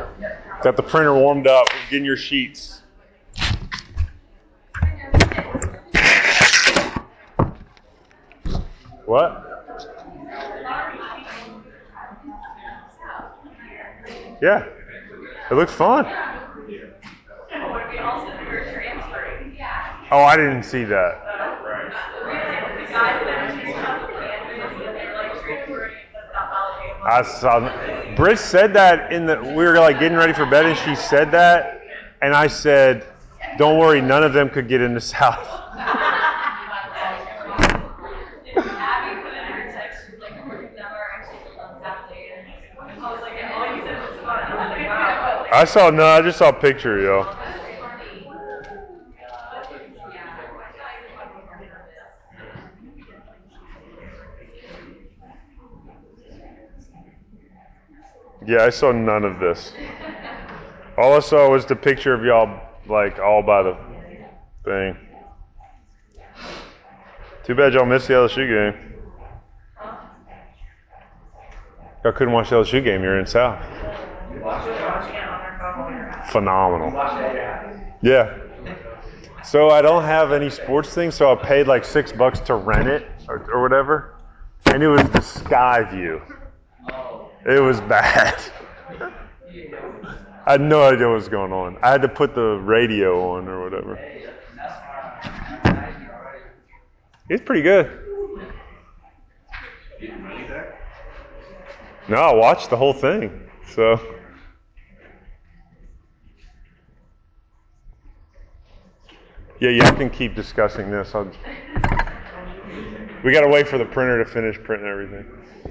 Got the printer warmed up. We're getting your sheets. What? Yeah. It looks fun. Oh, I didn't see that. I saw. Britt said that we were like getting ready for bed, and she said that, and I said, "Don't worry, none of them could get in the South." I just saw a picture, yo. Yeah, I saw none of this. All I saw was the picture of y'all, like, all by the thing. Too bad y'all missed the LSU game. Y'all couldn't watch the LSU game. You're in South. Phenomenal. Yeah. So I don't have any sports things, so I paid like $6 to rent it or whatever, and it was the sky view. It was bad. I had no idea what was going on. I had to put the radio on or whatever. He's pretty good. No, I watched the whole thing. So. Yeah, y'all can keep discussing this. We got to wait for the printer to finish printing everything.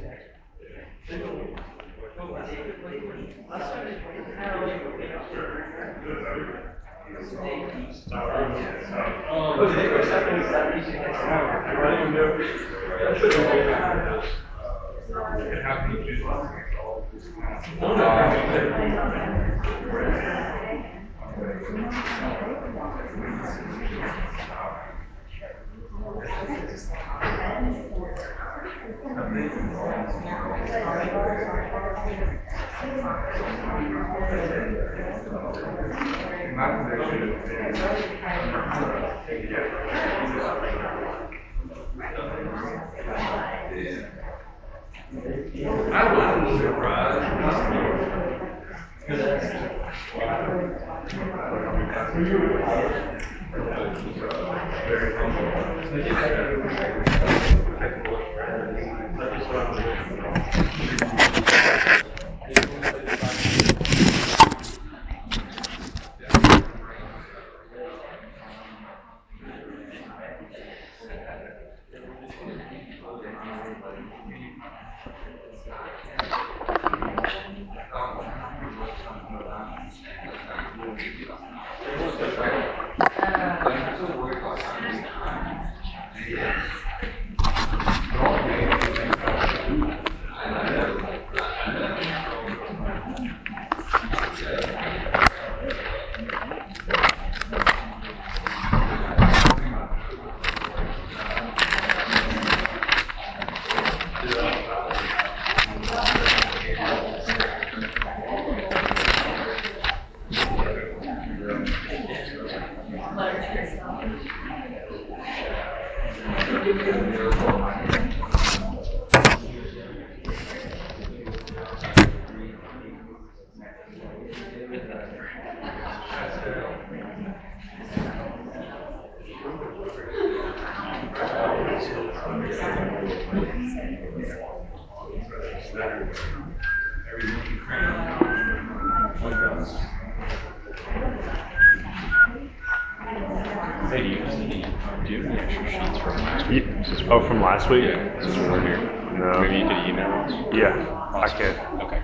Hey, do you have any extra sheets from last week? Oh, from last week? Yeah, since we weren't here. No. Maybe you could email us? Yeah, Awesome. I can. Okay.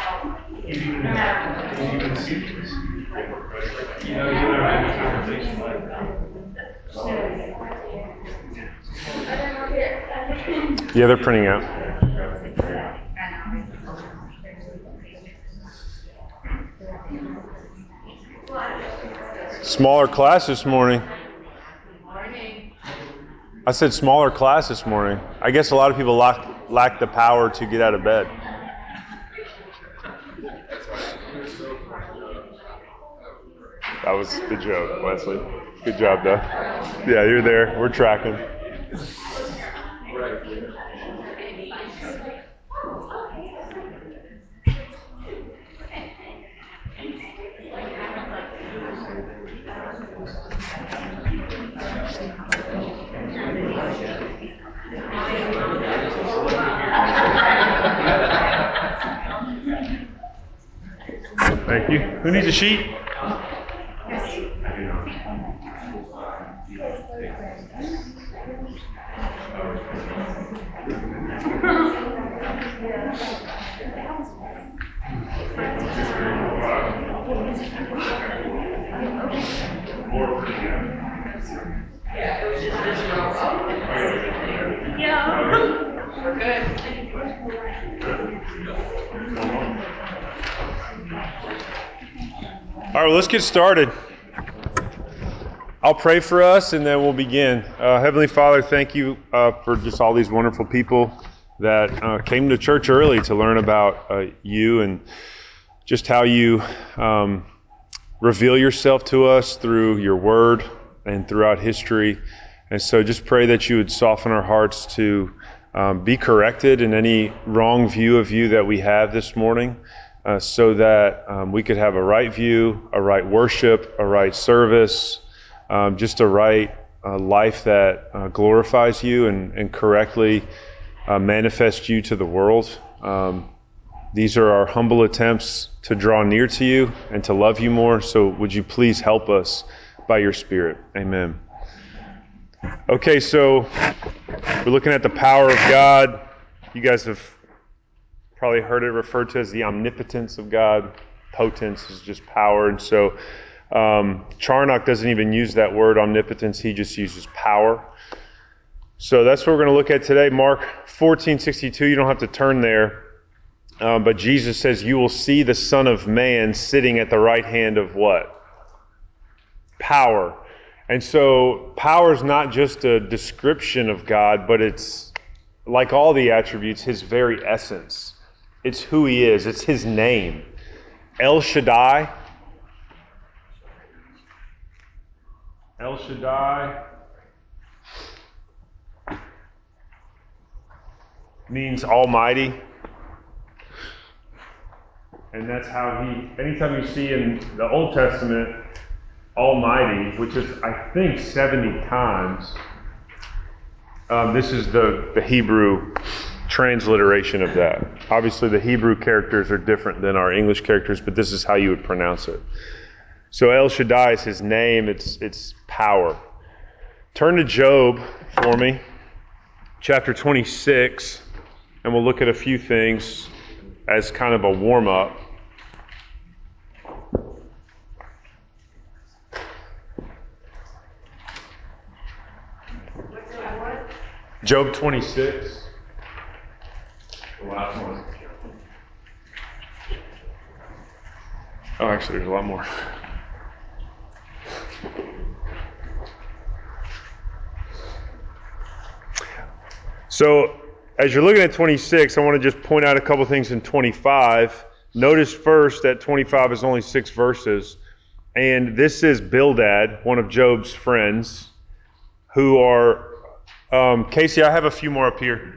Yeah, they're printing out. Smaller class this morning. I said smaller class this morning. I guess a lot of people lack the power to get out of bed. That was the joke, Wesley. Good job, though. Yeah, you're there. We're tracking. Thank you. Who needs a sheet? We're good. All right, well, let's get started. I'll pray for us and then we'll begin. Heavenly Father, thank you for just all these wonderful people that came to church early to learn about you and just how you reveal yourself to us through your word and throughout history. And so just pray that you would soften our hearts to be corrected in any wrong view of you that we have this morning. So that we could have a right view, a right worship, a right service, just a right life that glorifies you and correctly manifests you to the world. These are our humble attempts to draw near to you and to love you more. So would you please help us by your Spirit? Amen. Okay, so we're looking at the power of God. You guys have probably heard it referred to as the omnipotence of God. Potence is just power. And so Charnock doesn't even use that word omnipotence. He just uses power. So that's what we're going to look at today. Mark 14:62. You don't have to turn there. But Jesus says, you will see the Son of Man sitting at the right hand of what? Power. And so power is not just a description of God, but it's like all the attributes, his very essence. It's who he is. It's his name. El Shaddai. El Shaddai means almighty. And that's how anytime you see in the Old Testament, almighty, which is, I think, 70 times, this is the Hebrew transliteration of that. Obviously, the Hebrew characters are different than our English characters, but this is how you would pronounce it. So El Shaddai is his name. It's power. Turn to Job for me, chapter 26, and we'll look at a few things as kind of a warm-up. Job 26. The last one. Oh, actually, there's a lot more. So, as you're looking at 26, I want to just point out a couple things in 25. Notice first that 25 is only 6 verses. And this is Bildad, one of Job's friends, who are... Casey, I have a few more up here.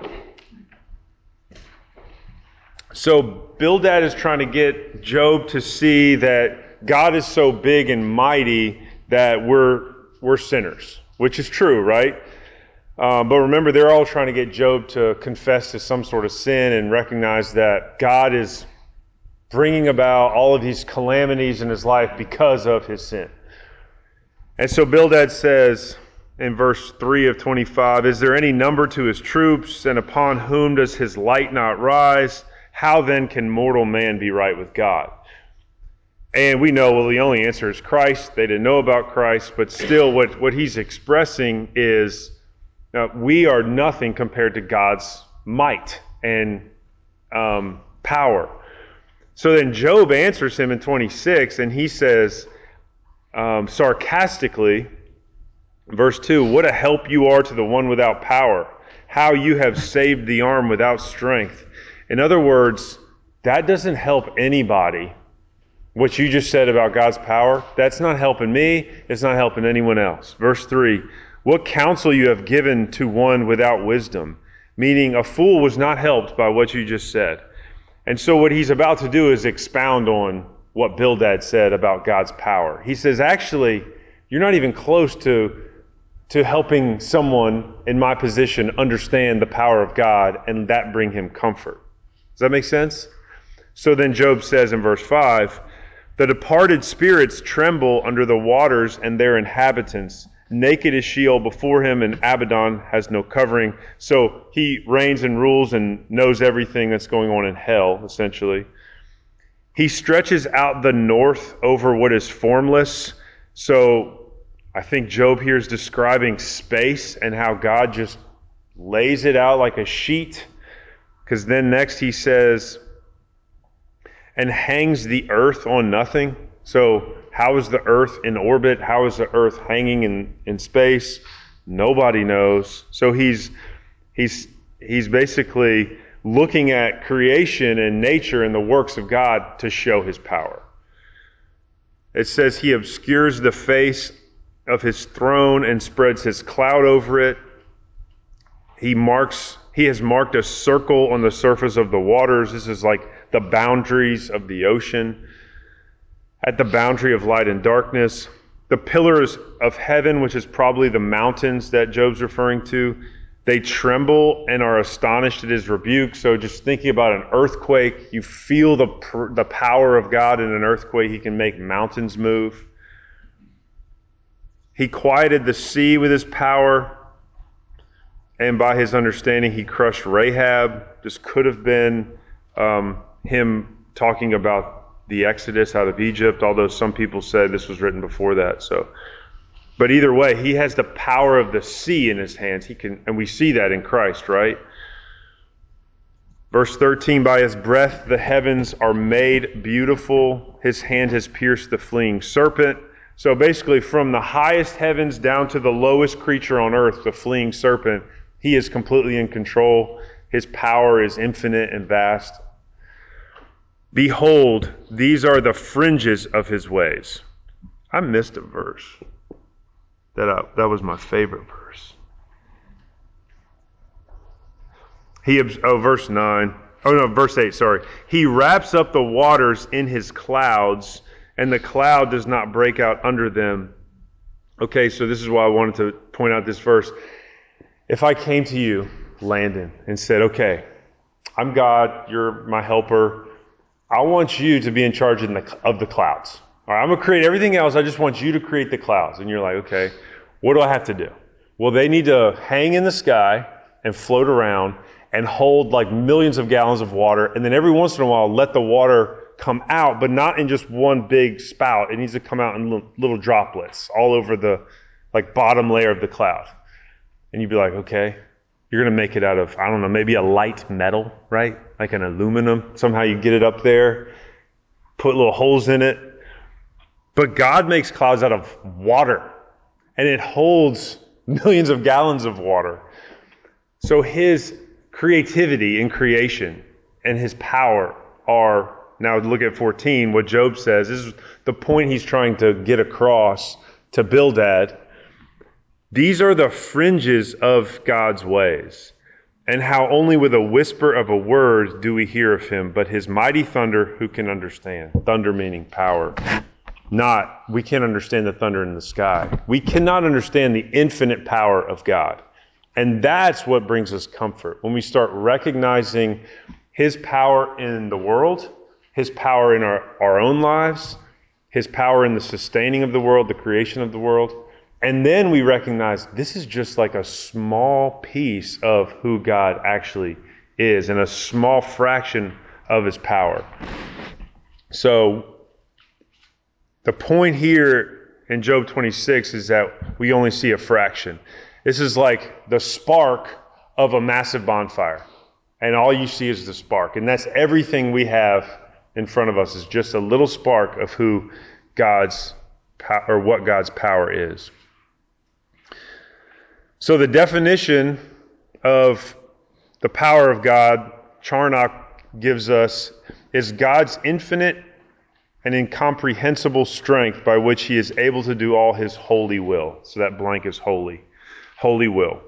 So Bildad is trying to get Job to see that God is so big and mighty that we're sinners, which is true, right? But remember, they're all trying to get Job to confess to some sort of sin and recognize that God is bringing about all of these calamities in his life because of his sin. And so Bildad says in verse 3 of 25, is there any number to his troops, and upon whom does his light not rise? How then can mortal man be right with God? And we know, well, the only answer is Christ. They didn't know about Christ, but still what he's expressing is we are nothing compared to God's might and power. So then Job answers him in 26, and he says sarcastically, verse 2, what a help you are to the one without power, how you have saved the arm without strength. In other words, that doesn't help anybody what you just said about God's power, that's not helping me. It's not helping anyone else. Verse 3, what counsel you have given to one without wisdom, meaning a fool was not helped by what you just said. And so what he's about to do is expound on what Bildad said about God's power. He says, actually, you're not even close to helping someone in my position understand the power of God and that bring him comfort. Does that make sense? So then Job says in verse 5, the departed spirits tremble under the waters and their inhabitants. Naked is Sheol before him, and Abaddon has no covering. So he reigns and rules and knows everything that's going on in hell, essentially. He stretches out the north over what is formless. So I think Job here is describing space and how God just lays it out like a sheet. Because then next he says, and hangs the earth on nothing. So how is the earth in orbit? How is the earth hanging in space? Nobody knows. So he's basically looking at creation and nature and the works of God to show his power. It says he obscures the face of his throne and spreads his cloud over it. He has marked a circle on the surface of the waters. This is like the boundaries of the ocean. At the boundary of light and darkness, the pillars of heaven, which is probably the mountains that Job's referring to, they tremble and are astonished at his rebuke. So just thinking about an earthquake, you feel the power of God in an earthquake. He can make mountains move. He quieted the sea with his power, and by his understanding, he crushed Rahab. This could have been him talking about the Exodus out of Egypt, although some people say this was written before that. But either way, he has the power of the sea in his hands. And we see that in Christ, right? Verse 13, by his breath the heavens are made beautiful. His hand has pierced the fleeing serpent. So basically from the highest heavens down to the lowest creature on earth, the fleeing serpent, he is completely in control. His power is infinite and vast. Behold, these are the fringes of his ways. I missed a verse. That was my favorite verse. Verse 9. Oh no, verse 8, sorry. He wraps up the waters in his clouds, and the cloud does not break out under them. Okay, so this is why I wanted to point out this verse. If I came to you, Landon, and said, okay, I'm God, you're my helper, I want you to be in charge of the clouds. All right, I'm going to create everything else. I just want you to create the clouds. And you're like, okay, what do I have to do? Well, they need to hang in the sky and float around and hold like millions of gallons of water. And then every once in a while, let the water come out, but not in just one big spout. It needs to come out in little droplets all over the like bottom layer of the cloud. And you'd be like, okay, you're going to make it out of, I don't know, maybe a light metal, right? Like an aluminum. Somehow you get it up there, put little holes in it. But God makes clouds out of water, and it holds millions of gallons of water. So his creativity in creation and his power are, now look at 14, what Job says. This is the point he's trying to get across to Bildad. These are the fringes of God's ways, and how only with a whisper of a word do we hear of him, but his mighty thunder, who can understand? Thunder meaning power. We can't understand the thunder in the sky. We cannot understand the infinite power of God. And that's what brings us comfort. When we start recognizing his power in the world, his power in our own lives, his power in the sustaining of the world, the creation of the world. And then we recognize this is just like a small piece of who God actually is and a small fraction of his power. So the point here in Job 26 is that we only see a fraction. This is like the spark of a massive bonfire. And all you see is the spark. And that's everything we have in front of us is just a little spark of who what God's power is. So the definition of the power of God, Charnock gives us, is God's infinite and incomprehensible strength by which he is able to do all his holy will. So that blank is holy. Holy will.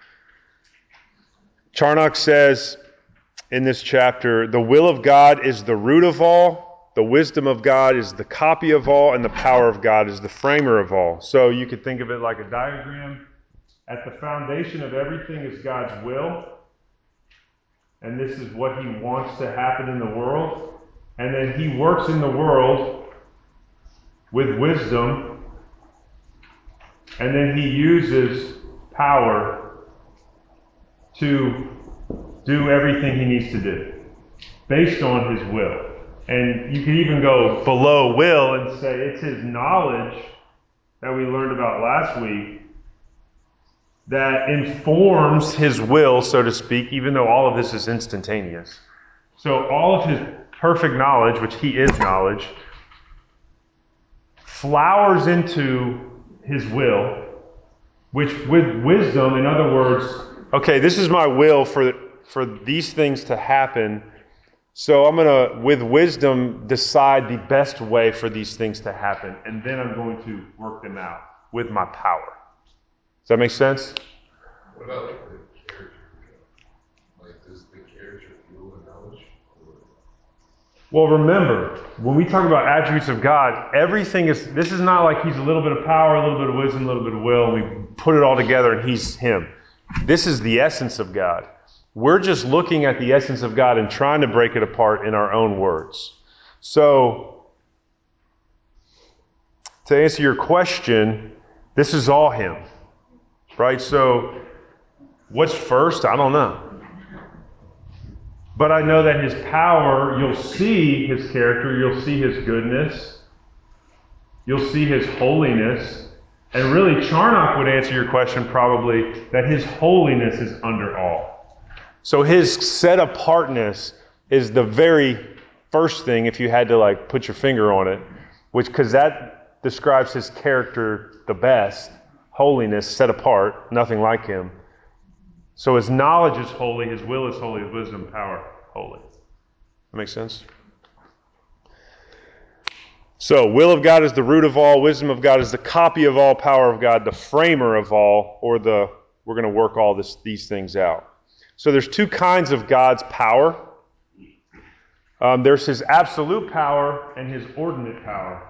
Charnock says in this chapter, the will of God is the root of all, the wisdom of God is the copy of all, and the power of God is the framer of all. So you could think of it like a diagram. At the foundation of everything is God's will, and this is what he wants to happen in the world. And then he works in the world with wisdom, and then he uses power to do everything he needs to do based on his will. And you could even go below will and say it's his knowledge that we learned about last week that informs his will, so to speak, even though all of this is instantaneous. So all of his perfect knowledge, which he is knowledge, flowers into his will, which with wisdom, in other words, okay, this is my will for these things to happen, so I'm going to, with wisdom, decide the best way for these things to happen, and then I'm going to work them out with my power. Does that make sense? What about like the character? Like, does the character fuel the knowledge? Well, remember, when we talk about attributes of God, everything is, this is not like he's a little bit of power, a little bit of wisdom, a little bit of will, and we put it all together and he's him. This is the essence of God. We're just looking at the essence of God and trying to break it apart in our own words. So, to answer your question, this is all him. Right? So, what's first? I don't know. But I know that his power, you'll see his character, you'll see his goodness, you'll see his holiness, and really Charnock would answer your question probably that his holiness is under all. So his set apartness is the very first thing, if you had to like put your finger on it, which because that describes his character the best. Holiness, set apart, nothing like him. So his knowledge is holy, his will is holy, his wisdom, power, holy. That makes sense? So, will of God is the root of all, wisdom of God is the copy of all, power of God, the framer of all, or we're going to work all these things out. So there's two kinds of God's power. There's his absolute power and his ordinate power.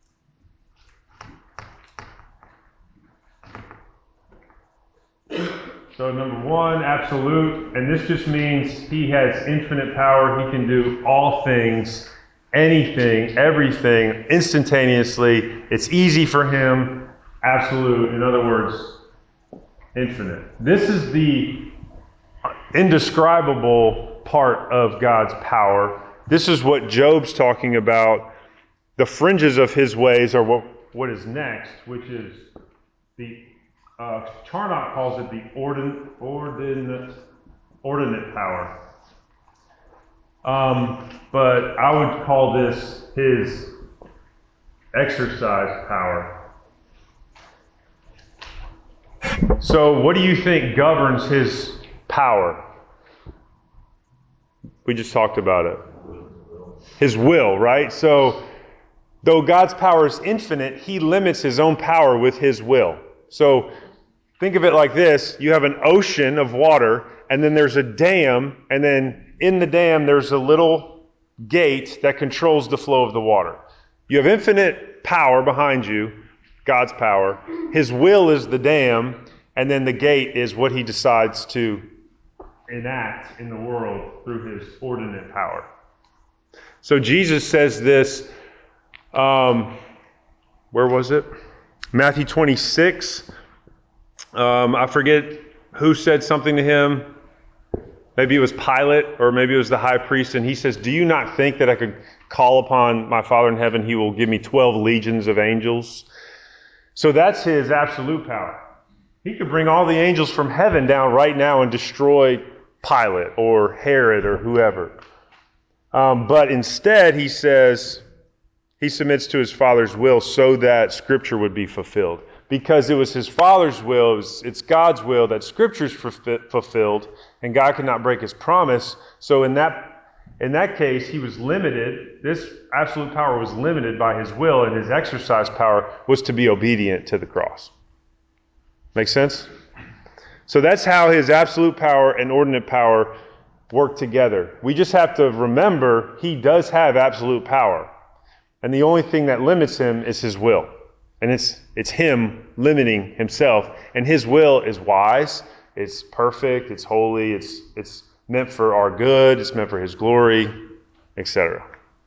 So number one, absolute, and this just means he has infinite power. He can do all things, anything, everything, instantaneously. It's easy for him. Absolute, in other words, infinite. This is the indescribable part of God's power. This is what Job's talking about. The fringes of his ways are what is next, which is the Charnock calls it the ordinate power. But I would call this his exercise power. So what do you think governs his power? We just talked about it. His will, right? So though God's power is infinite, he limits his own power with his will. So think of it like this. You have an ocean of water, and then there's a dam, and then in the dam there's a little gate that controls the flow of the water. You have infinite power behind you, God's power. His will is the dam, and then the gate is what he decides to enact in the world through his ordinate power. So Jesus says this, where was it? Matthew 26. I forget who said something to him. Maybe it was Pilate or maybe it was the high priest. And he says, do you not think that I could call upon my Father in heaven? He will give me 12 legions of angels. So that's his absolute power. He could bring all the angels from heaven down right now and destroy Pilate or Herod or whoever. But instead, he says, he submits to his Father's will so that Scripture would be fulfilled. Because it was his Father's will, it's God's will that Scripture's fulfilled, and God cannot break his promise. So in that In that case, he was limited. This absolute power was limited by his will, and his exercise power was to be obedient to the cross. Make sense? So that's how his absolute power and ordinate power work together. We just have to remember he does have absolute power. And the only thing that limits him is his will. And it's him limiting himself. And his will is wise, it's perfect, it's holy, it's meant for our good, it's meant for his glory, etc.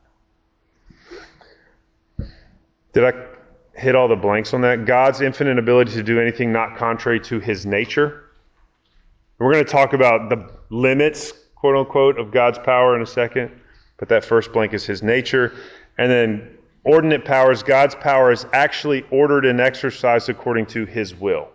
Did I hit all the blanks on that? God's infinite ability to do anything not contrary to his nature. We're going to talk about the limits, quote unquote, of God's power in a second. But that first blank is his nature. And then ordinate powers, God's power is actually ordered and exercised according to his will.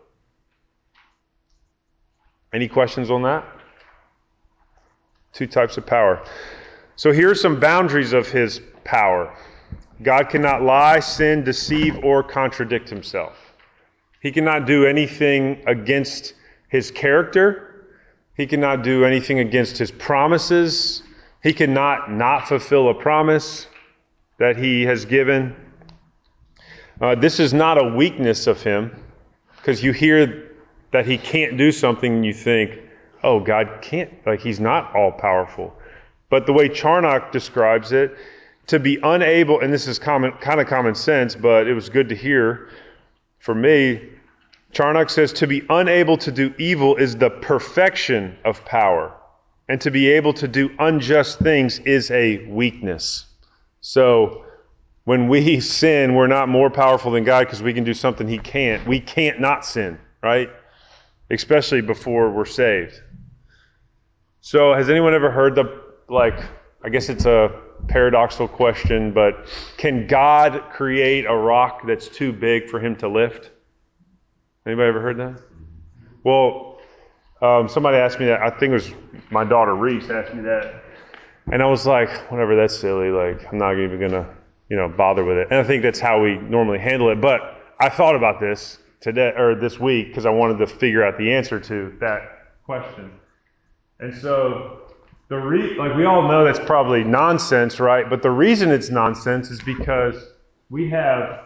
Any questions on that? Two types of power. So here are some boundaries of his power. God cannot lie, sin, deceive, or contradict himself. He cannot do anything against his character. He cannot do anything against his promises. He cannot not fulfill a promise that he has given. This is not a weakness of him, because you hear that he can't do something and you think, oh, God can't, like he's not all powerful. But the way Charnock describes it, to be unable, and this is kind of common sense, but it was good to hear for me. Charnock says to be unable to do evil is the perfection of power, and to be able to do unjust things is a weakness. So when we sin, we're not more powerful than God because we can do something he can't. We can't not sin, right? Especially before we're saved. So has anyone ever heard I guess it's a paradoxical question, but can God create a rock that's too big for him to lift? Anybody ever heard that? Well, somebody asked me that. I think it was my daughter Reese asked me that. And I was like, whatever, that's silly. Like, I'm not even going to, bother with it. And I think that's how we normally handle it. But I thought about this today or this week because I wanted to figure out the answer to that question. And so we all know that's probably nonsense, right? But the reason it's nonsense is because we have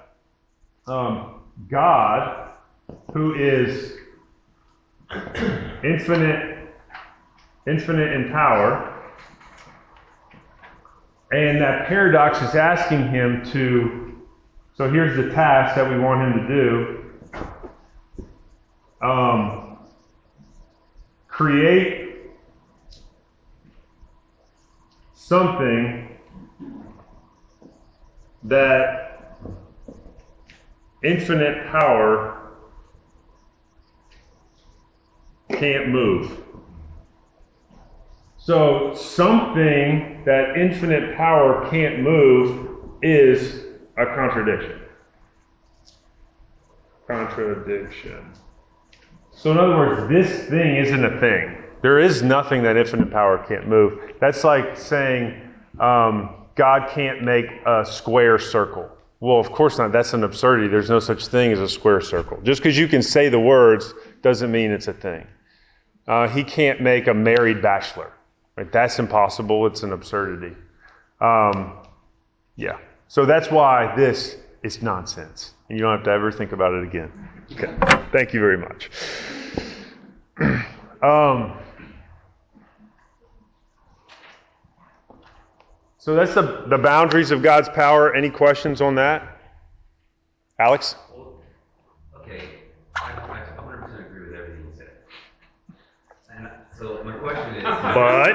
God, who is infinite in power, and that paradox is asking him to. So here's the task that we want him to do: create something that infinite power can't move. So something that infinite power can't move is a contradiction. Contradiction. So in other words, this thing isn't a thing. There is nothing that infinite power can't move. That's like saying God can't make a square circle. Well, of course not. That's an absurdity. There's no such thing as a square circle. Just because you can say the words doesn't mean it's a thing. He can't make a married bachelor. Right? That's impossible. It's an absurdity. Yeah. So that's why this is nonsense. And you don't have to ever think about it again. Okay. Thank you very much. So that's the boundaries of God's power. Any questions on that? Alex? Okay, I 100% agree with everything you said. And so my question is... But?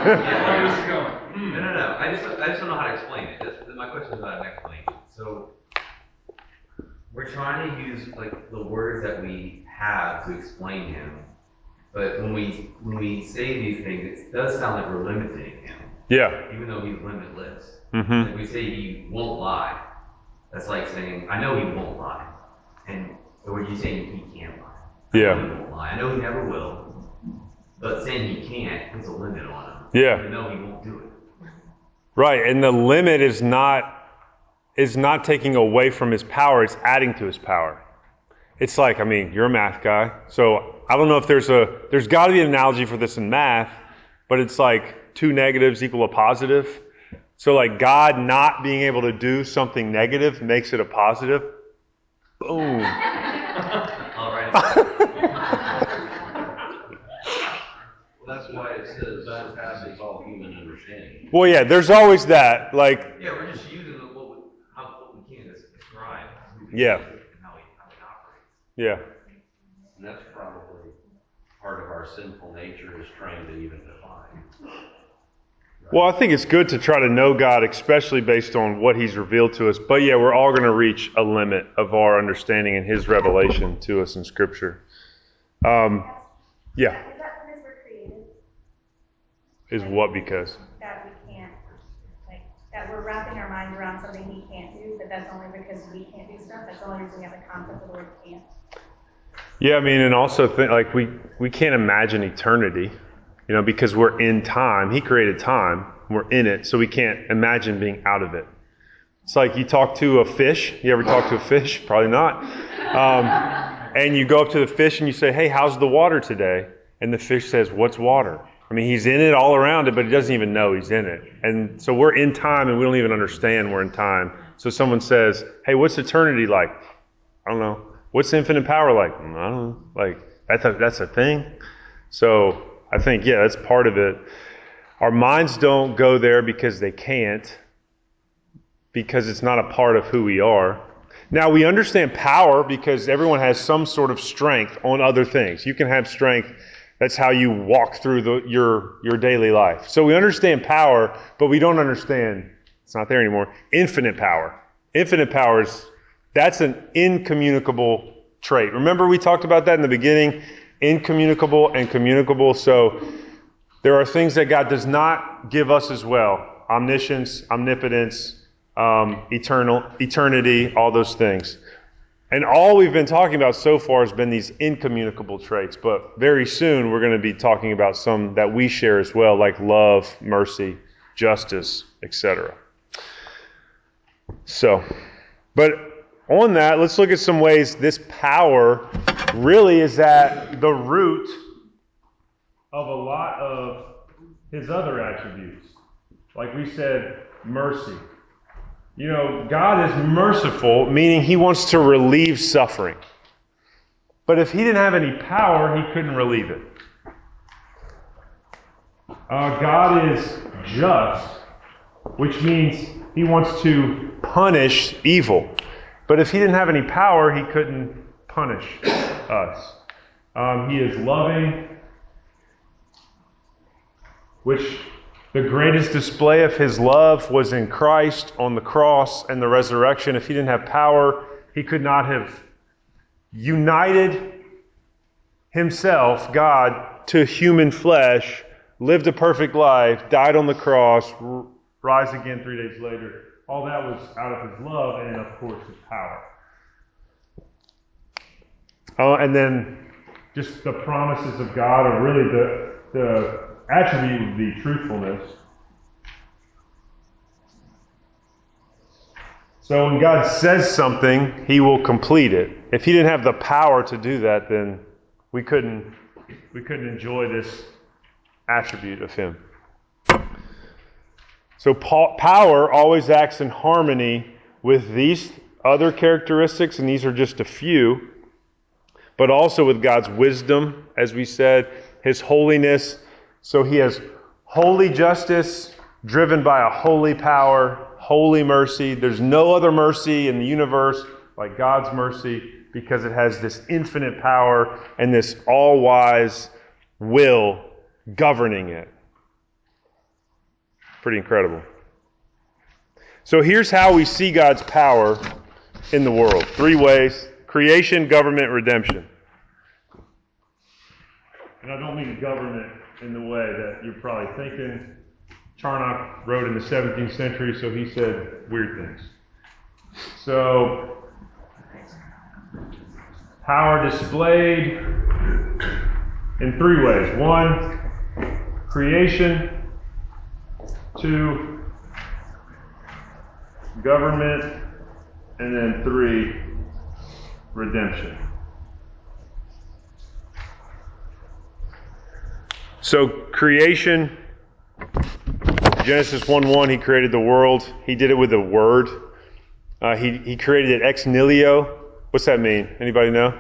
No. I just don't know how to explain it. My question is about an explanation. So we're trying to use the words that we have to explain him. But when we say these things, it does sound like we're limiting him. Yeah. Even though he's limitless. Mm-hmm. Like we say he won't lie. That's like saying, I know he won't lie. And or you saying he can't lie. Yeah. I know he won't lie. I know he never will. But saying he can't puts a limit on him. Yeah. Even though he won't do it. Right, and the limit is not taking away from his power, it's adding to his power. It's like, you're a math guy, so I don't know if there's got to be an analogy for this in math, but it's like two negatives equal a positive. So like God not being able to do something negative makes it a positive. Boom. All right. That's why it says surpasses all human understanding. Well, yeah, there's always that. Like, Yeah, we're just using what we can to describe who he Yeah. is and how he operates. yeah. And that's probably part of our sinful nature is trying to even define. Well, I think it's good to try to know God, especially based on what He's revealed to us. But yeah, we're all going to reach a limit of our understanding and His revelation to us in Scripture. Yeah. Is that because we're created? Is what because? That we can't, like, that we're wrapping our minds around something He can't do, but that's only because we can't do stuff. That's the only reason we have the concept of the word can't. Yeah, I mean, and also like we can't imagine eternity, because we're in time. He created time. We're in it, so we can't imagine being out of it. It's like you talk to a fish. You ever talk to a fish? Probably not. And you go up to the fish and you say, "Hey, how's the water today?" And the fish says, "What's water?" I mean, he's in it all around it, but he doesn't even know he's in it. And so we're in time and we don't even understand we're in time. So someone says, "Hey, what's eternity like?" I don't know. What's infinite power like? I don't know. Like, that's a thing. So I think, yeah, that's part of it. Our minds don't go there because they can't, because it's not a part of who we are. Now, we understand power because everyone has some sort of strength on other things. You can have strength. That's how you walk through your daily life. So we understand power, but we don't understand, it's not there anymore, infinite power. Infinite power that's an incommunicable trait. Remember we talked about that in the beginning? Incommunicable and communicable. So there are things that God does not give us as well. Omniscience, omnipotence, eternity, all those things. And all we've been talking about so far has been these incommunicable traits. But very soon we're going to be talking about some that we share as well, like love, mercy, justice, etc. So, but on that, let's look at some ways this power really is at the root of a lot of His other attributes. Like we said, mercy. God is merciful, meaning He wants to relieve suffering. But if He didn't have any power, He couldn't relieve it. God is just, which means He wants to punish evil. But if He didn't have any power, He couldn't punish us. He is loving, which the greatest display of His love was in Christ on the cross and the resurrection. If He didn't have power, He could not have united Himself, God, to human flesh, lived a perfect life, died on the cross, rise again 3 days later. All that was out of His love and, of course, His power. And then just the promises of God are really the attribute would be truthfulness. So when God says something, He will complete it. If He didn't have the power to do that, then we couldn't enjoy this attribute of Him. So power always acts in harmony with these other characteristics, and these are just a few, but also with God's wisdom, as we said, His holiness. So He has holy justice driven by a holy power, holy mercy. There's no other mercy in the universe like God's mercy because it has this infinite power and this all-wise will governing it. Pretty incredible. So here's how we see God's power in the world. 3 ways: creation, government, redemption. And I don't mean government in the way that you're probably thinking. Charnock wrote in the 17th century, so he said weird things. So, power displayed in 3 ways. 1, creation. 2, government. And then 3, redemption. So creation, Genesis 1:1, he created the world. He did it with a word. He created it ex nihilo. What's that mean? Anybody know?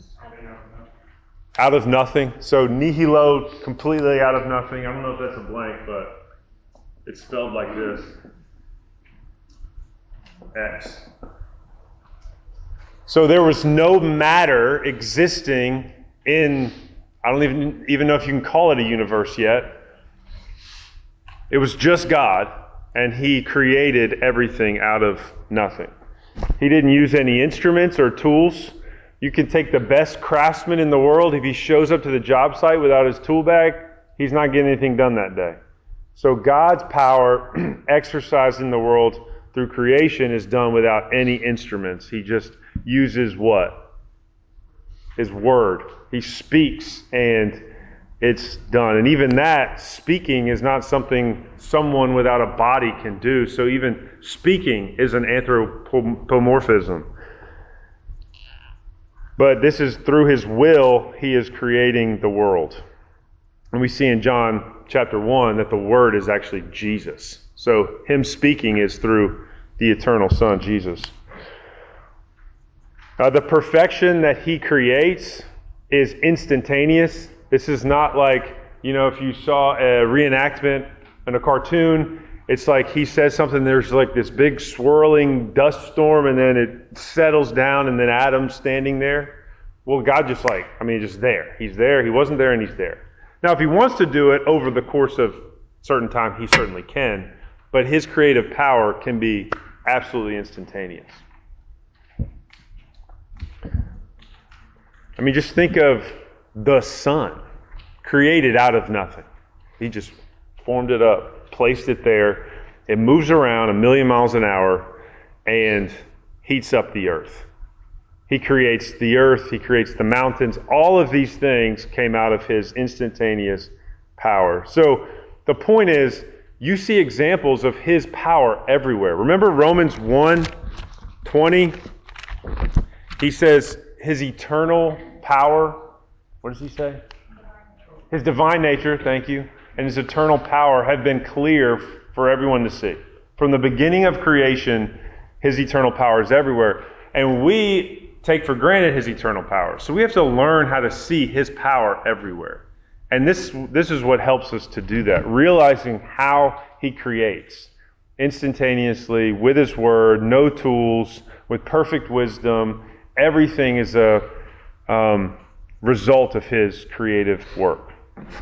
Out of nothing. So nihilo, completely out of nothing. I don't know if that's a blank, but it's spelled like this. X. So there was no matter existing in, I don't even know if you can call it a universe yet. It was just God, and he created everything out of nothing. He didn't use any instruments or tools. You can take the best craftsman in the world. If he shows up to the job site without his tool bag, he's not getting anything done that day. So God's power exercised in the world through creation is done without any instruments. He just uses what? His word. He speaks and it's done. And even that, speaking is not something someone without a body can do. So even speaking is an anthropomorphism. But this is through his will, he is creating the world. And we see in John chapter 1 that the word is actually Jesus. So him speaking is through the eternal Son, Jesus. The perfection that he creates is instantaneous. This is not like, if you saw a reenactment in a cartoon, it's like he says something, there's like this big swirling dust storm, and then it settles down, and then Adam's standing there. Well, God just there. He's there. He wasn't there, and he's there. Now, if he wants to do it over the course of certain time, he certainly can. But his creative power can be absolutely instantaneous. Just think of the sun, created out of nothing. He just formed it up, placed it there. It moves around 1,000,000 miles an hour and heats up the earth. He creates the earth, he creates the mountains. All of these things came out of his instantaneous power. So the point is, you see examples of his power everywhere. Remember Romans 1:20? He says his eternal power, what does he say? His divine nature, thank you, and his eternal power have been clear for everyone to see. From the beginning of creation, his eternal power is everywhere. And we take for granted his eternal power. So we have to learn how to see his power everywhere. And this is what helps us to do that, realizing how he creates instantaneously with his word, no tools, with perfect wisdom. Everything is a result of his creative work.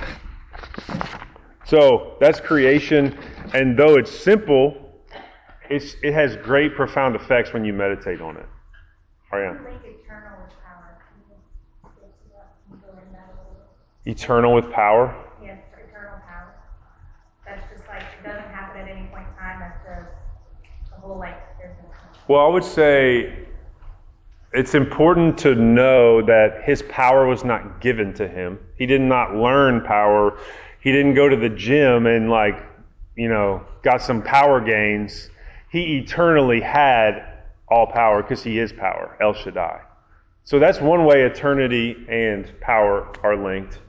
So that's creation, and though it's simple, it has great, profound effects when you meditate on it. Ariane. Link eternal with power. Can you go into that a little bit? Eternal with power? Yes, eternal power. That's just like, it doesn't happen at any point in time. That's the whole, there's no... Well, I would say it's important to know that his power was not given to him. He did not learn power. He didn't go to the gym and got some power gains. He eternally had all power because he is power, El Shaddai. So that's one way eternity and power are linked.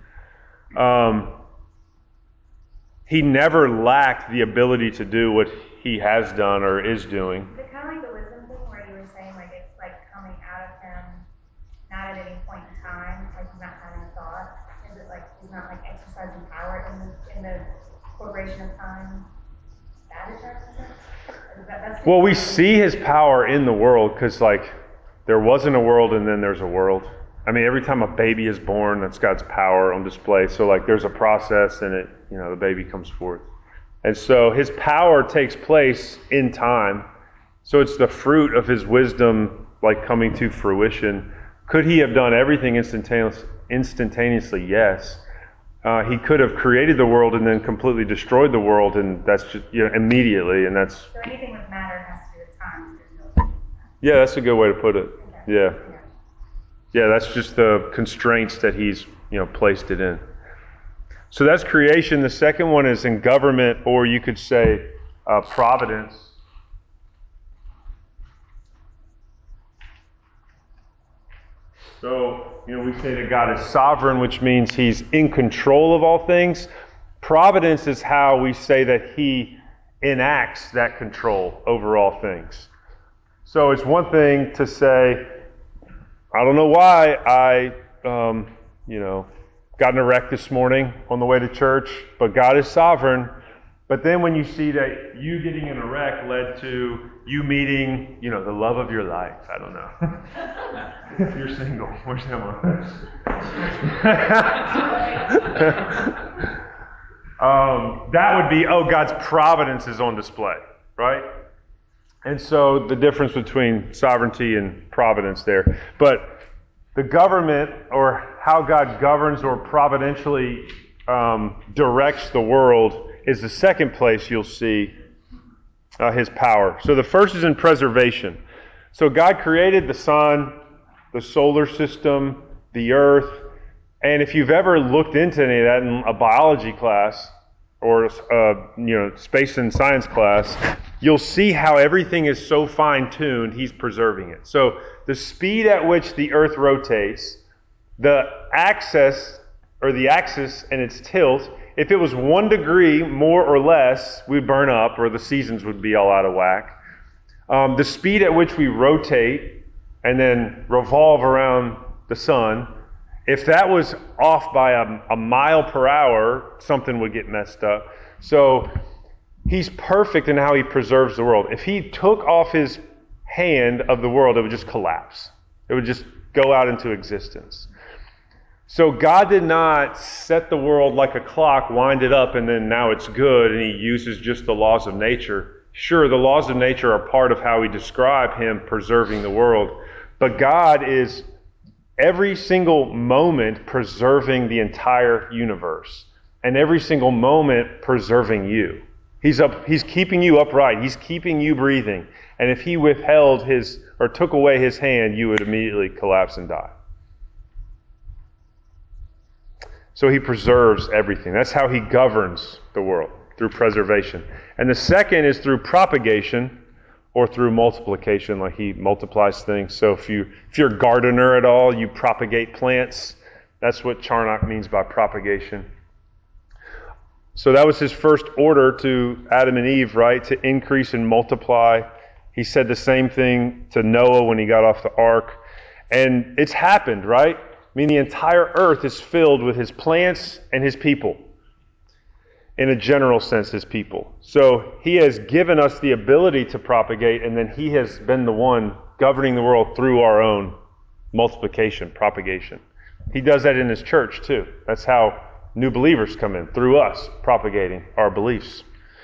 He never lacked the ability to do what he has done or is doing. Is it kind of like the wisdom thing where you were saying, it's coming out of him, not at any point in time, he's not having a thought? Is it he's not exercising power in the corporation of time? That is that? Well, we see his power in the world because there wasn't a world and then there's a world. Every time a baby is born, that's God's power on display. So there's a process and the baby comes forth. And so his power takes place in time. So it's the fruit of his wisdom coming to fruition. Could he have done everything instantaneously? Yes. He could have created the world and then completely destroyed the world, and that's just immediately, and that's... So anything with matter has to do with time. There's no... Yeah, that's a good way to put it. Okay. Yeah, that's just the constraints that he's placed it in. So that's creation. The second one is in government, or you could say providence. So, we say that God is sovereign, which means he's in control of all things. Providence is how we say that he enacts that control over all things. So it's one thing to say, I don't know why I, got in a wreck this morning on the way to church, but God is sovereign. But then when you see that you getting in a wreck led to you meeting, the love of your life, I don't know. If you're single, where's Emma? That would be, God's providence is on display, right? And so the difference between sovereignty and providence there. But the government, or how God governs or providentially directs the world, is the second place you'll see his power. So the first is in preservation. So God created the sun, the solar system, the earth, and if you've ever looked into any of that in a biology class or space and science class, you'll see how everything is so fine-tuned, he's preserving it. So the speed at which the earth rotates, the axis and its tilt, if it was 1 degree more or less, we'd burn up, or the seasons would be all out of whack. The speed at which we rotate and then revolve around the sun, if that was off by a mile per hour, something would get messed up. So he's perfect in how he preserves the world. If he took off his hand of the world, it would just collapse. It would just go out into existence. So God did not set the world like a clock, wind it up, and then now it's good, and he uses just the laws of nature. Sure, the laws of nature are part of how we describe him preserving the world, but God is every single moment preserving the entire universe, and every single moment preserving you. He's keeping you upright. He's keeping you breathing. And if he withheld or took away his hand, you would immediately collapse and die. So he preserves everything. That's how he governs the world, through preservation. And the second is through propagation, or through multiplication, like he multiplies things. So if you're a gardener at all, you propagate plants. That's what Charnock means by propagation. So that was his first order to Adam and Eve, right? To increase and multiply. He said the same thing to Noah when he got off the ark. And it's happened, right? I mean, the entire earth is filled with his plants and his people. In a general sense, his people. So he has given us the ability to propagate, and then he has been the one governing the world through our own multiplication, propagation. He does that in his church too. That's how new believers come in, through us propagating our beliefs.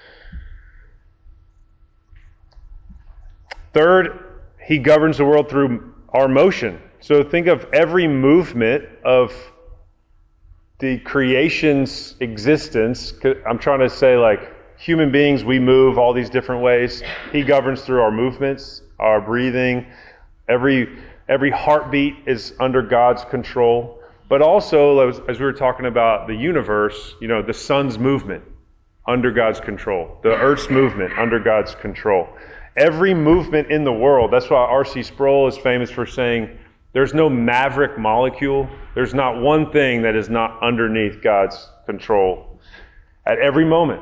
Third, he governs the world through our motion. So think of every movement of the creation's existence. I'm trying to say, like, human beings, we move all these different ways. He governs through our movements, our breathing. Every heartbeat is under God's control. But also, as we were talking about the universe, the sun's movement, under God's control. The earth's movement, under God's control. Every movement in the world, that's why R.C. Sproul is famous for saying, there's no maverick molecule. There's not one thing that is not underneath God's control at every moment.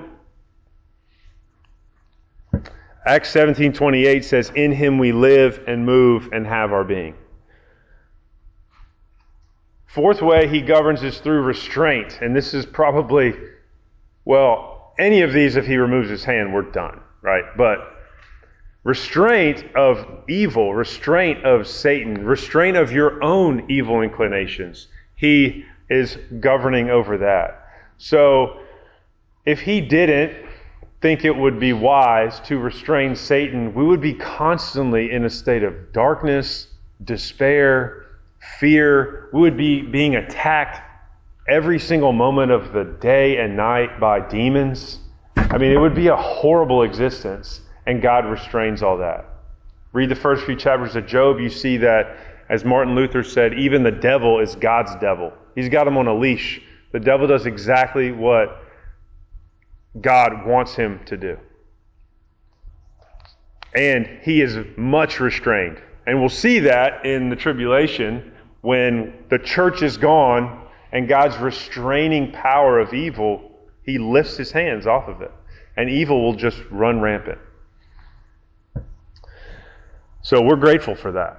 Acts 17:28 says, in him we live and move and have our being. Fourth way he governs is through restraint. And this is probably, any of these, if he removes his hand, we're done, right? But restraint of evil, restraint of Satan, restraint of your own evil inclinations. He is governing over that. So if he didn't think it would be wise to restrain Satan, we would be constantly in a state of darkness, despair, fear. We would be being attacked every single moment of the day and night by demons. I mean, it would be a horrible existence. And God restrains all that. Read the first few chapters of Job, you see that, as Martin Luther said, even the devil is God's devil. He's got him on a leash. The devil does exactly what God wants him to do. And he is much restrained. And we'll see that in the tribulation when the church is gone and God's restraining power of evil He lifts his hands off of it, and evil will just run rampant. So we're grateful for that.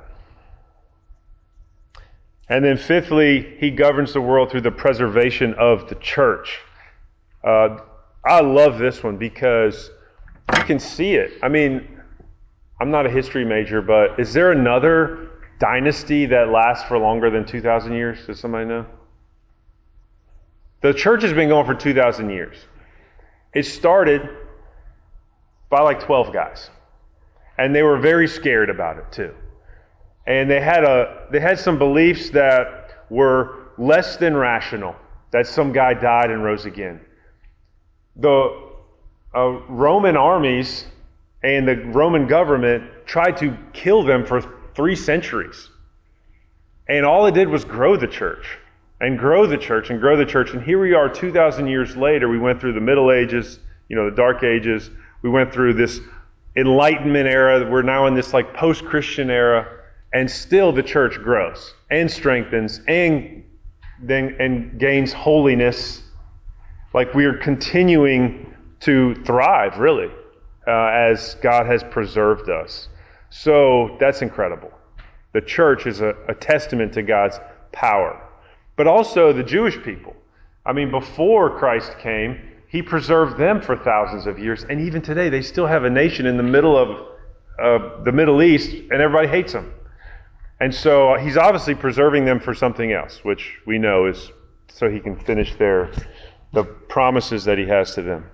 And then fifthly, he governs the world through the preservation of the church. I love this one because you can see it. I mean, I'm not a history major, but is there another dynasty that lasts for longer than 2,000 years? Does somebody know? The church has been going for 2,000 years. It started by like 12 guys. And they were very scared about it too. And they had some beliefs that were less than rational, that some guy died and rose again. The Roman armies and the Roman government tried to kill them for 3 centuries. And all it did was grow the church and grow the church and grow the church. And here we are 2,000 years later. We went through the Middle Ages, the Dark Ages. We went through this Enlightenment era. We're now in this like post-Christian era. And still the church grows and strengthens and gains holiness. Like we are continuing to thrive, really, as God has preserved us. So that's incredible. The church is a testament to God's power. But also the Jewish people. I mean, before Christ came, he preserved them for thousands of years. And even today, they still have a nation in the middle of the Middle East, and everybody hates them. And so he's obviously preserving them for something else, which we know is so he can finish the promises that he has to them.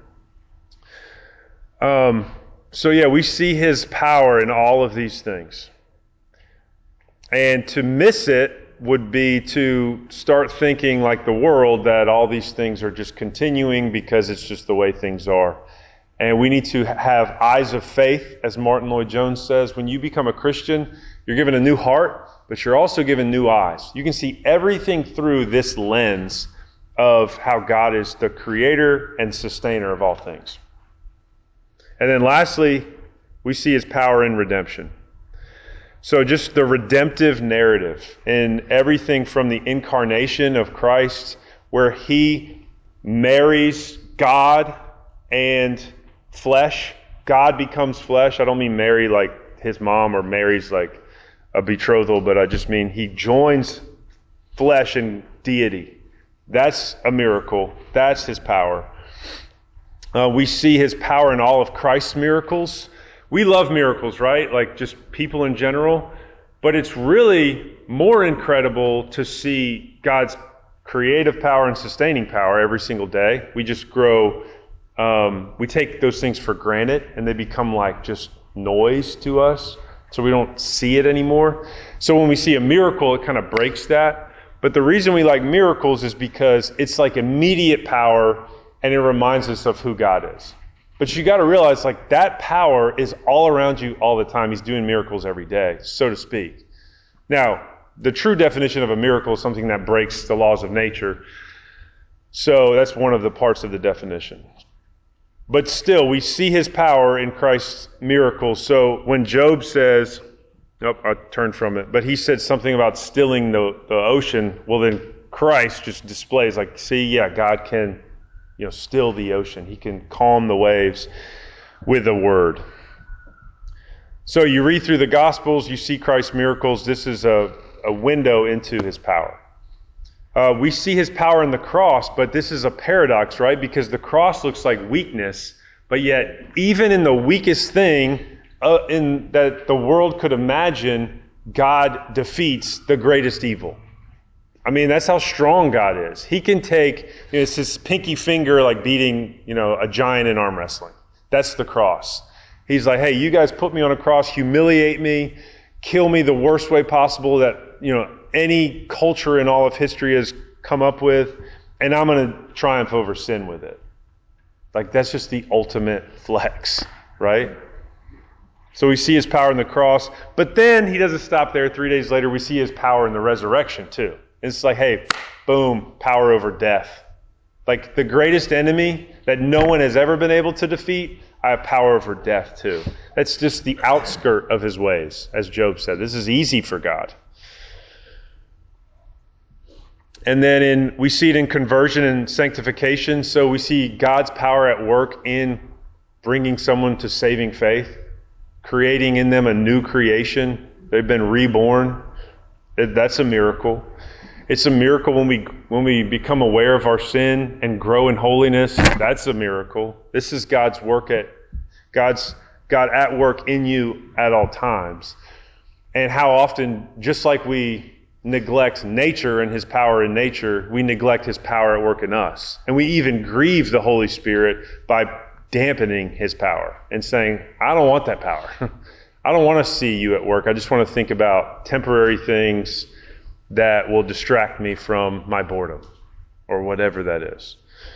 So we see his power in all of these things. And to miss it would be to start thinking like the world that all these things are just continuing because it's just the way things are. And we need to have eyes of faith, as Martin Lloyd-Jones says. When you become a Christian, you're given a new heart, but you're also given new eyes. You can see everything through this lens of how God is the creator and sustainer of all things. And then lastly, we see his power in redemption. So just the redemptive narrative in everything from the incarnation of Christ, where he marries God and flesh. God becomes flesh. I don't mean marry like his mom or marries like a betrothal, but I just mean he joins flesh and deity. That's a miracle. That's his power. We see his power in all of Christ's miracles. We love miracles, right? Like just people in general. But it's really more incredible to see God's creative power and sustaining power every single day. We just grow, we take those things for granted and they become like just noise to us. So we don't see it anymore. So when we see a miracle, it kind of breaks that. But the reason we like miracles is because it's like immediate power and it reminds us of who God is. But you got to realize like that power is all around you all the time. He's doing miracles every day, so to speak. Now, the true definition of a miracle is something that breaks the laws of nature. So that's one of the parts of the definition. But still, we see his power in Christ's miracles. So when Job says, I turned from it, but he said something about stilling the ocean. Well, then Christ just displays like, see, God can still the ocean. He can calm the waves with a word. So you read through the Gospels, you see Christ's miracles. This is a window into his power. We see his power in the cross, but this is a paradox, right? Because the cross looks like weakness, but yet even in the weakest thing in that the world could imagine, God defeats the greatest evil. I mean, that's how strong God is. He can take, it's his pinky finger like beating, a giant in arm wrestling. That's the cross. He's like, hey, you guys put me on a cross, humiliate me, kill me the worst way possible that, any culture in all of history has come up with, and I'm going to triumph over sin with it. Like, that's just the ultimate flex, right? So we see his power in the cross, but then he doesn't stop there. 3 days later, we see his power in the resurrection too. It's like, hey, boom, power over death. Like the greatest enemy that no one has ever been able to defeat, I have power over death too. That's just the outskirt of his ways, as Job said. This is easy for God. And then we see it in conversion and sanctification. So we see God's power at work in bringing someone to saving faith, creating in them a new creation. They've been reborn. That's a miracle. It's a miracle when we become aware of our sin and grow in holiness. That's a miracle. This is God's work God at work in you at all times. And how often, just like we neglect nature and his power in nature, we neglect his power at work in us. And we even grieve the Holy Spirit by dampening his power and saying, I don't want that power. I don't want to see you at work. I just want to think about temporary things that will distract me from my boredom or whatever that is.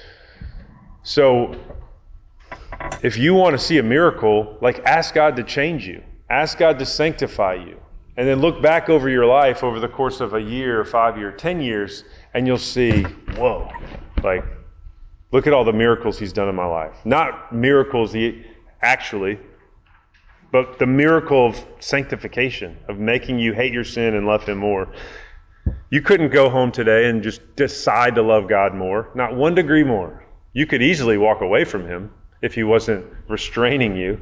So if you want to see a miracle, ask God to change you. Ask God to sanctify you. And then look back over your life over the course of a year, 5 years, 10 years, and you'll see, whoa, look at all the miracles he's done in my life. Not miracles actually, but the miracle of sanctification, of making you hate your sin and love him more. You couldn't go home today and just decide to love God more, not 1 degree more. You could easily walk away from him if he wasn't restraining you.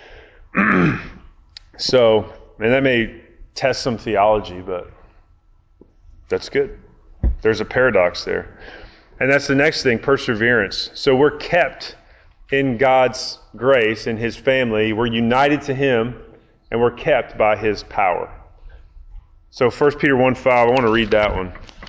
So, and that may test some theology, but that's good. There's a paradox there. And that's the next thing, perseverance. So we're kept in God's grace, in his family. We're united to him, and we're kept by his power. So 1 Peter 1:5, I want to read that one.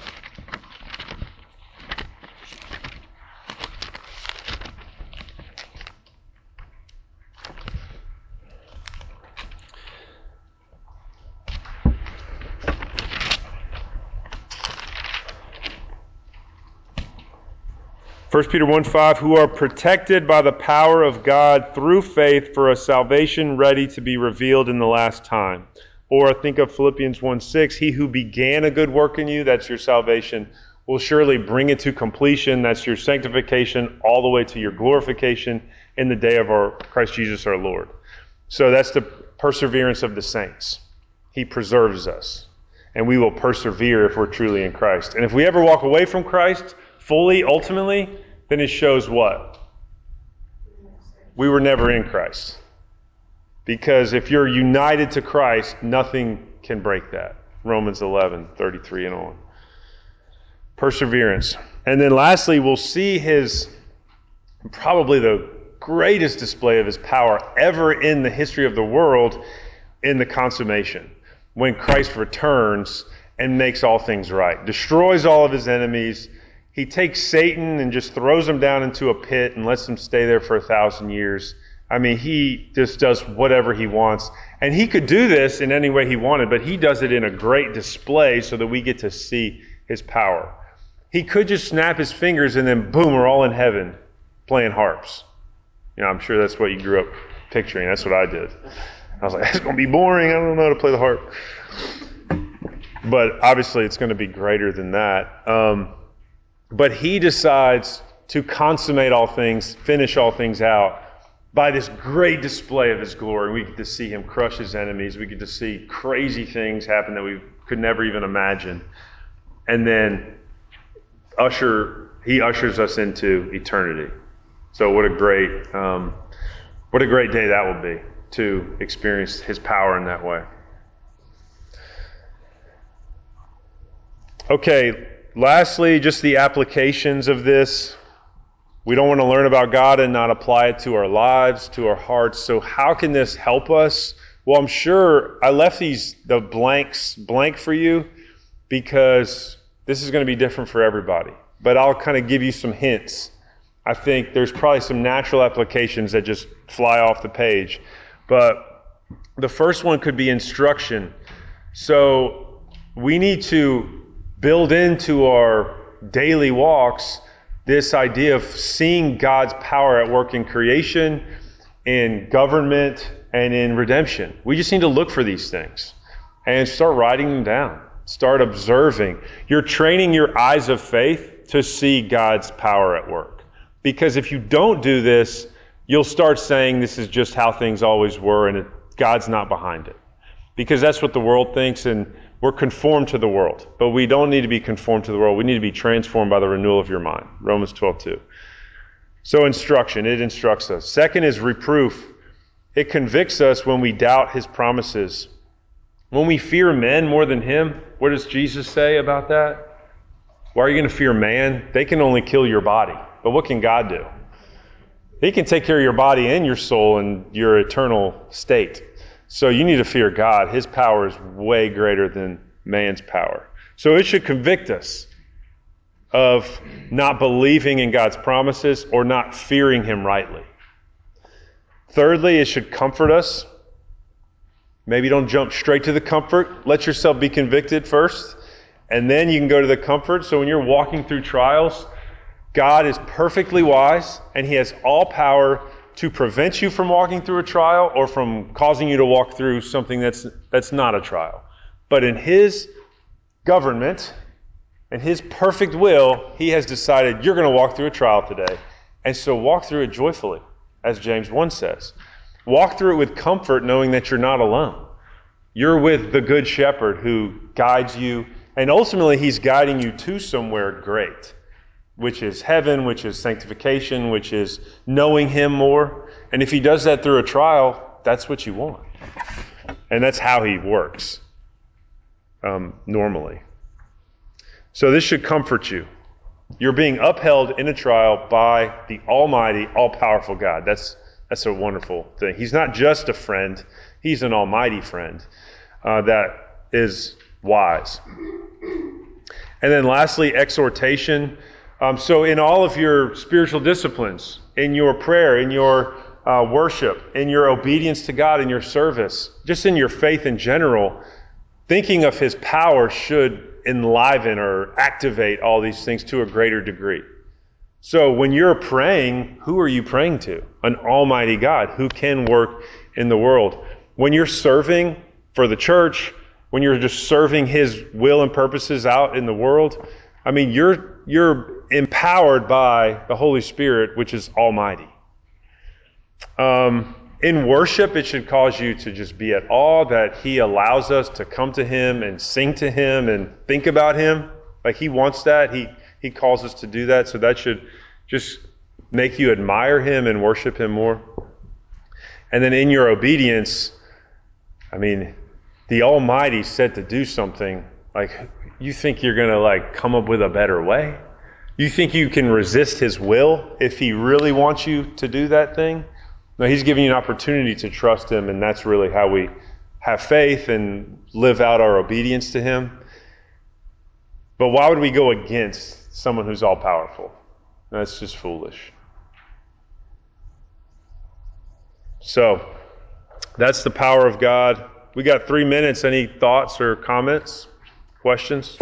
First Peter 1:5, who are protected by the power of God through faith for a salvation ready to be revealed in the last time. Or think of Philippians 1:6, he who began a good work in you, that's your salvation, will surely bring it to completion, that's your sanctification, all the way to your glorification in the day of our Christ Jesus our Lord. So that's the perseverance of the saints. He preserves us, and we will persevere if we're truly in Christ. And if we ever walk away from Christ fully, ultimately, then it shows what? We were never in Christ. Because if you're united to Christ, nothing can break that. Romans 11:33 and on. Perseverance. And then lastly, we'll see his, probably the greatest display of his power ever in the history of the world in the consummation. When Christ returns and makes all things right. Destroys all of his enemies. He takes Satan and just throws him down into a pit and lets him stay there for 1,000 years. I mean, he just does whatever he wants. And he could do this in any way he wanted, but he does it in a great display so that we get to see his power. He could just snap his fingers and then boom, we're all in heaven playing harps. I'm sure that's what you grew up picturing. That's what I did. I was like, it's going to be boring. I don't know how to play the harp. But obviously it's going to be greater than that. But he decides to consummate all things, finish all things out by this great display of his glory. We get to see him crush his enemies. We get to see crazy things happen that we could never even imagine. And then he ushers us into eternity. So what a great day that will be to experience his power in that way. Okay, lastly, just the applications of this. We don't want to learn about God and not apply it to our lives, to our hearts. So how can this help us? Well, I'm sure I left the blanks blank for you because this is going to be different for everybody. But I'll kind of give you some hints. I think there's probably some natural applications that just fly off the page. But the first one could be instruction. So we need to build into our daily walks this idea of seeing God's power at work in creation, in government, and in redemption. We just need to look for these things and start writing them down. Start observing. You're training your eyes of faith to see God's power at work. Because if you don't do this, you'll start saying this is just how things always were and God's not behind it. Because that's what the world thinks, and We're conformed to the world, but we don't need to be conformed to the world. We need to be transformed by the renewal of your mind. Romans 12:2. So instruction, it instructs us. Second is reproof. It convicts us when we doubt his promises. When we fear men more than him, what does Jesus say about that? Why are you going to fear man? They can only kill your body. But what can God do? He can take care of your body and your soul and your eternal state. So you need to fear God. His power is way greater than man's power. So it should convict us of not believing in God's promises or not fearing him rightly. Thirdly, it should comfort us. Maybe don't jump straight to the comfort. Let yourself be convicted first, and then you can go to the comfort. So when you're walking through trials, God is perfectly wise, and he has all power to prevent you from walking through a trial or from causing you to walk through something that's not a trial. But in his government and his perfect will, he has decided you're going to walk through a trial today. And so walk through it joyfully, as James 1 says. Walk through it with comfort, knowing that you're not alone. You're with the Good Shepherd who guides you, and ultimately he's guiding you to somewhere great, which is heaven, which is sanctification, which is knowing him more. And if he does that through a trial, that's what you want. And that's how he works normally. So this should comfort you. You're being upheld in a trial by the almighty, all-powerful God. That's a wonderful thing. He's not just a friend. He's an almighty friend that is wise. And then lastly, exhortation. So in all of your spiritual disciplines, in your prayer, in your worship, in your obedience to God, in your service, just in your faith in general, thinking of his power should enliven or activate all these things to a greater degree. So when you're praying, who are you praying to? An almighty God who can work in the world. When you're serving for the church, when you're just serving his will and purposes out in the world, I mean, you're empowered by the Holy Spirit, which is almighty. In worship, it should cause you to just be at awe that he allows us to come to him and sing to him and think about him. Like he wants that. He calls us to do that. So that should just make you admire him and worship him more. And then in your obedience, I mean, the Almighty said to do something. Like, you think you're going to like come up with a better way? You think you can resist his will if he really wants you to do that thing? No, he's giving you an opportunity to trust him, and that's really how we have faith and live out our obedience to him. But why would we go against someone who's all-powerful? That's just foolish. So, that's the power of God. We got 3 minutes. Any thoughts or comments? Questions?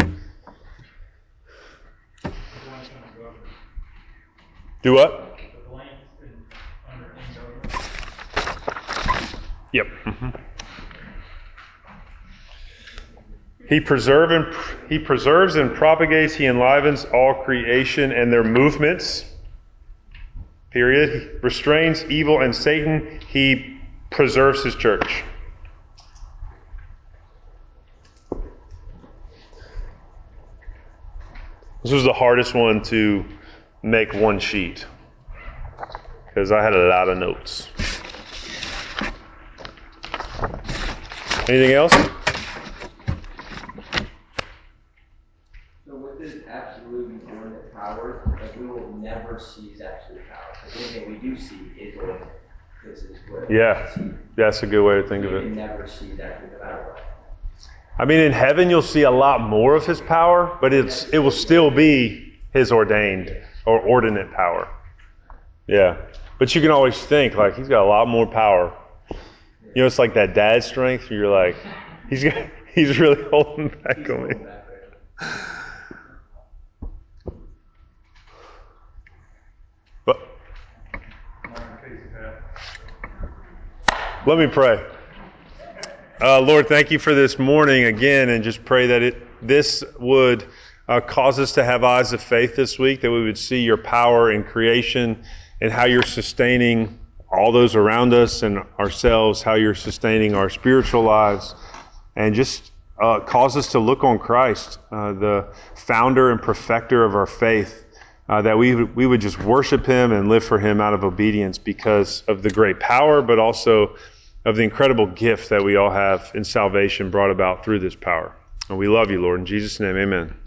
Do what? Yep. Mm-hmm. He preserves and propagates, he enlivens all creation and their movements. Period. He restrains evil and Satan. He preserves his church. This was the hardest one to make one sheet because I had a lot of notes. Anything else? So with this absolute and ordinate power, like we will never see his absolute power. Because anything we do see is ordinate. This is what Yeah, that's a good way to think of you it. can never see that with the power. I mean, in heaven you'll see a lot more of his power, but it will still be his ordained or ordinate power. Yeah, but you can always think like he's got a lot more power. You know, it's like that dad strength. Where you're like, he's really holding back on me. But let me pray. Lord, thank you for this morning again, and just pray that this would cause us to have eyes of faith this week, that we would see your power in creation and how you're sustaining all those around us and ourselves, how you're sustaining our spiritual lives, and just cause us to look on Christ, the founder and perfecter of our faith, that we would just worship him and live for him out of obedience because of the great power, but also of the incredible gift that we all have in salvation brought about through this power. And we love you, Lord. In Jesus' name, amen.